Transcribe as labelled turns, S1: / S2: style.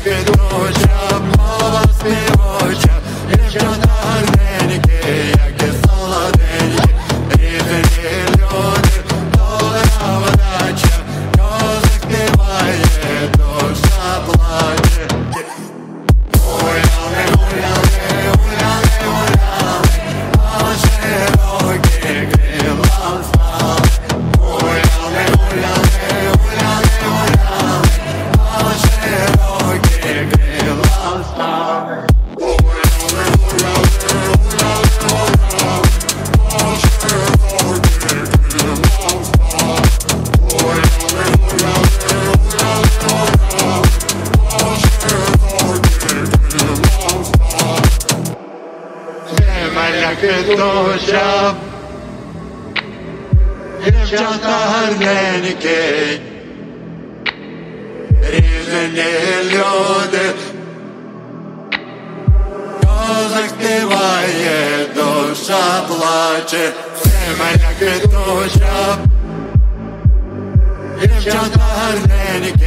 S1: квітуча, мова співоча, дівчата гарненькі, як і солоденькі, різні люди, добра вдача, козак співає, душа плаче. Гуляли, гуляли, гуляли, гуляли, а широкі крила стали. Гуляли, гуляли, гуляли, гуляли, а широкі крила стали. Гуляли, гуляли, гуляли, гуляли, а широкі крила стали. Гуляли, гуляли, гуляли, гуляли, а широкі крила стали. Земля квітуча, дівчата гарненькі, різні люди, козак співає, душа плаче. Земля квітуча, дівчата гарненькі,